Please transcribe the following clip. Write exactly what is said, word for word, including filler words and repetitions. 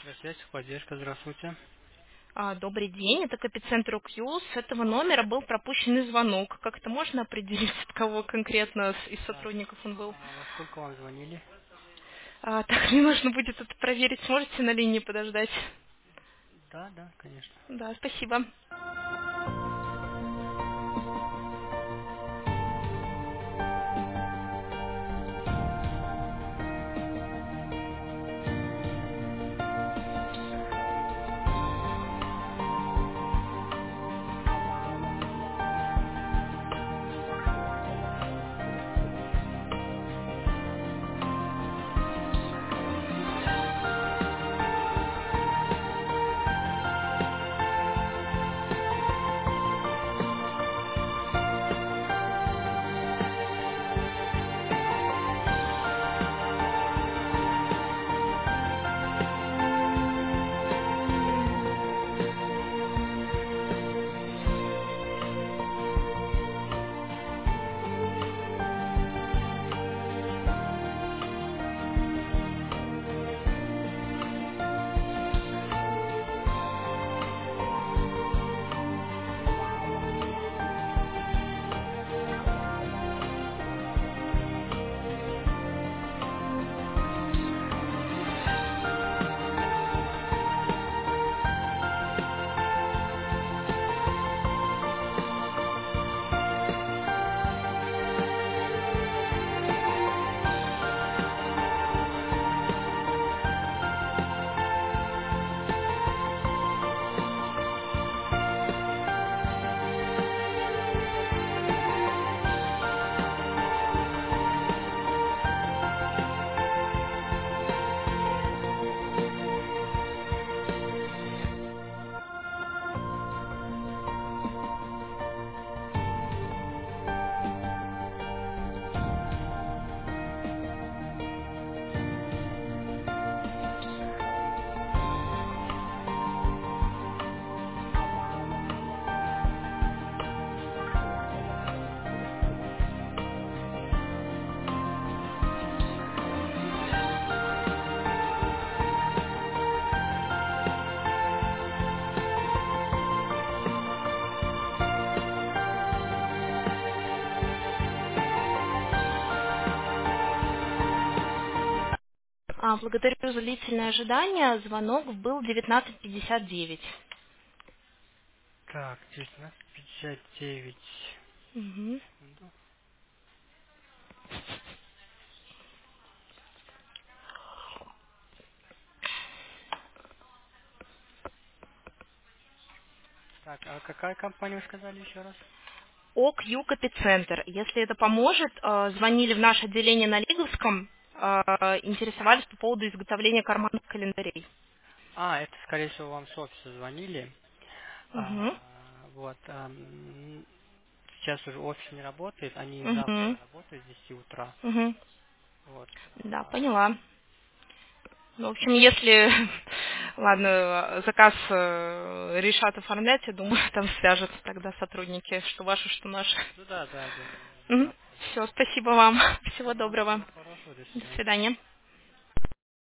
Связь, поддержка, здравствуйте. А, Добрый день, это Капицентр УКЮ. С этого номера был пропущенный звонок. Как-то можно определить, от кого конкретно с- из Так, сотрудников он был? а во сколько вам звонили? А, так, мне нужно будет это проверить. Сможете на линии подождать? Да, да, конечно. Да, спасибо. А, благодарю за длительное ожидание. Звонок был в девятнадцать пятьдесят девять. Так, девятнадцать пятьдесят девять. Мгм. Секунду. Так, а какая компания вы сказали еще раз? ОКЮ Капицентр. Если это поможет, э, звонили в наше отделение на Лиговском, э, интересовались по поводу изготовления карманных календарей. А, это, скорее всего, вам с офиса звонили. Угу. А, вот. ам, сейчас уже офис не работает, они завтра Угу. работают с десяти утра. Угу. Вот. Да, а, поняла. Ну, в общем, если, ладно, заказ э, решат оформлять, я думаю, там свяжутся тогда сотрудники, что ваши, что наши. ну да, да, думаю, завтра. Все, спасибо вам. Всего Вам доброго. всего хорошего, до До свидания. свидания.